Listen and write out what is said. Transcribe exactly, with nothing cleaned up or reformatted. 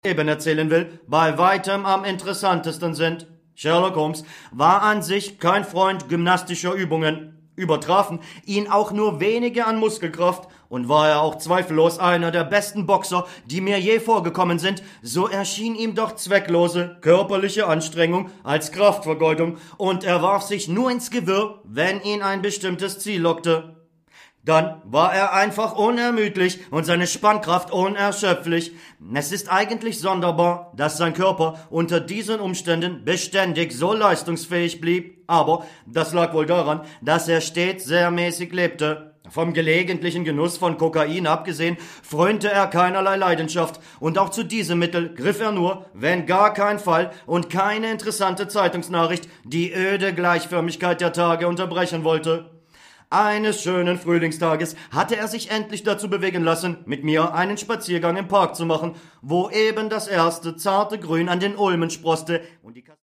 Leben erzählen will, bei weitem am interessantesten sind. Sherlock Holmes war an sich kein Freund gymnastischer Übungen, übertrafen ihn auch nur wenige an Muskelkraft und war er auch zweifellos einer der besten Boxer, die mir je vorgekommen sind, so erschien ihm doch zwecklose körperliche Anstrengung als Kraftvergeudung und er warf sich nur ins Gewirr, wenn ihn ein bestimmtes Ziel lockte. Dann war er einfach unermüdlich und seine Spannkraft unerschöpflich. Es ist eigentlich sonderbar, dass sein Körper unter diesen Umständen beständig so leistungsfähig blieb, aber das lag wohl daran, dass er stets sehr mäßig lebte. Vom gelegentlichen Genuss von Kokain abgesehen, frönte er keinerlei Leidenschaft, und auch zu diesem Mittel griff er nur, wenn gar kein Fall und keine interessante Zeitungsnachricht die öde Gleichförmigkeit der Tage unterbrechen wollte. Eines schönen Frühlingstages hatte er sich endlich dazu bewegen lassen, mit mir einen Spaziergang im Park zu machen, wo eben das erste zarte Grün an den Ulmen sproßte und die